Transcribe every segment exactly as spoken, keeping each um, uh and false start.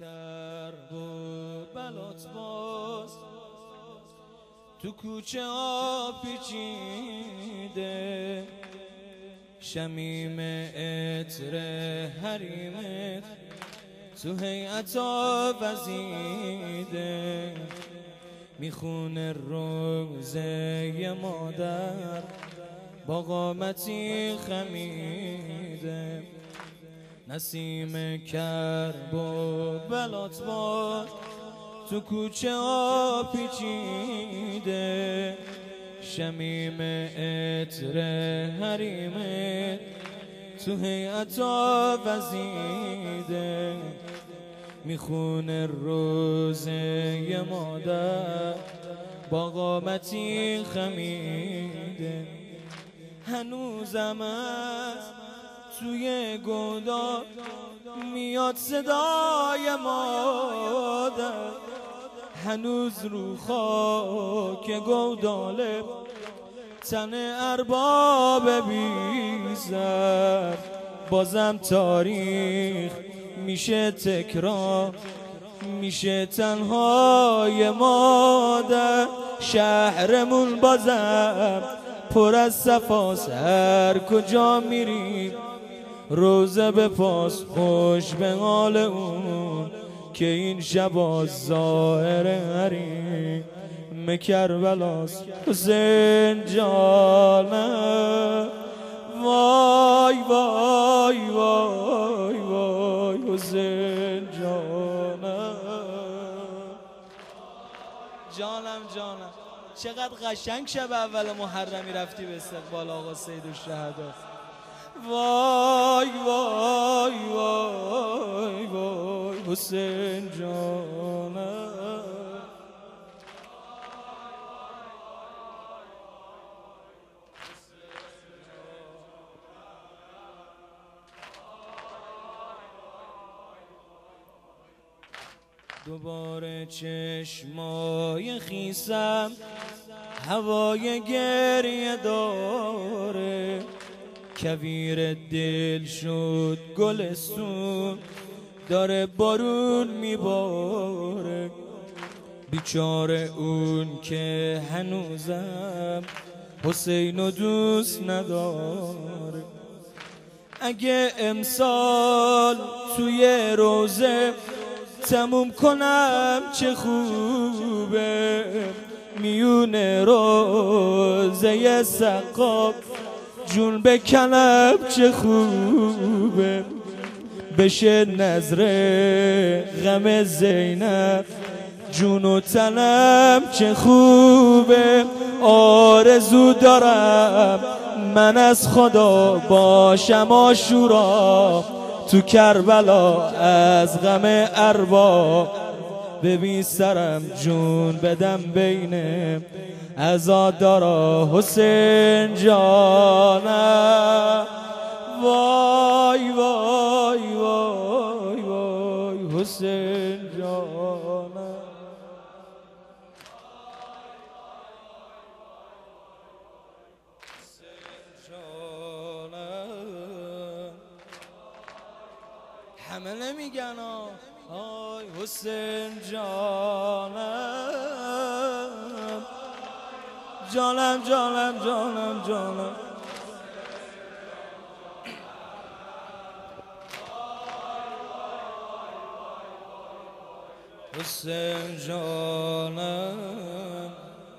کرب و بلات باز تو کوچه ها پیچیده، شمیم عطر حریمت تو هیئتا وزیده، میخونه روزه مادر با قامتی خمیده، نسیم کرب و بلات باد تو کوچه ها پیچیده، شمیم عطر حریمت تو هیئتا وزیده، میخونه روزه مادر با قامتی خمیده، هنوزم از توی گودال میاد صدای مادر، هنوز رو خاک گوداله تن ارباب بیزر، بازم تاریخ میشه تکرار، میشه تنهای مادر، شهرمون بازم پر از صفاست، هر کجا میریم روزه به پاس، خوش به حال اون که این شب ظاهر حریم کربلاست. حسین جانم وای وای وای وای، حسین جانم جانم جانم. چقدر قشنگ شب اول محرمی رفتی به استقبال آقا سید الشهدا. وای وای وای وای، حسین جانم. دوباره چشمای خیسم هوای گریه داره، کویر دل شد گلستون داره بارون میباره، بیچاره اون که هنوزم حسینو دوست نداره، اگه امسال توی روزه تموم کنم چه خوبه، میونه روزه سقاب جون بکنم چه خوبه، بشه نظر غم زینب جون و تنم چه خوبه، آرزو دارم من از خدا باشم عاشورا تو کربلا از غم ارباب، ببین سرم جون بدم بین عزادارا. حسین جانم وای وای وای وای، حسین جانم. همه نمیگن آی حسین جانم جانم جانم جانم جانم. حسین جانم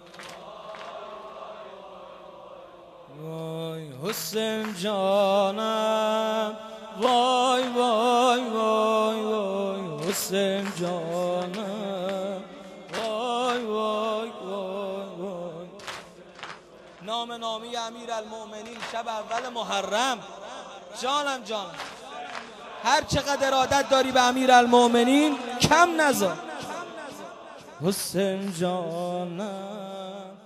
وای، حسین جانم وای وای وای وای، حسین جانم وای وای وای وای. نام نامی امیرالمؤمنین شب اول محرم. جانم جانم، هر چقدر ارادت داری به امیرالمؤمنین کم نذار. حسین جانم